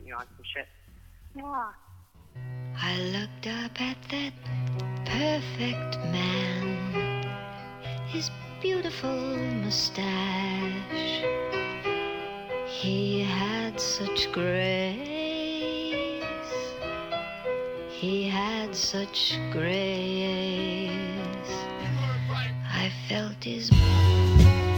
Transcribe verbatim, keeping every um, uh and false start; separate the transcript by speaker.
Speaker 1: put you on some shit. Mwah.
Speaker 2: I looked up at that perfect man, his beautiful mustache. He had such grace, he had such grace. I felt his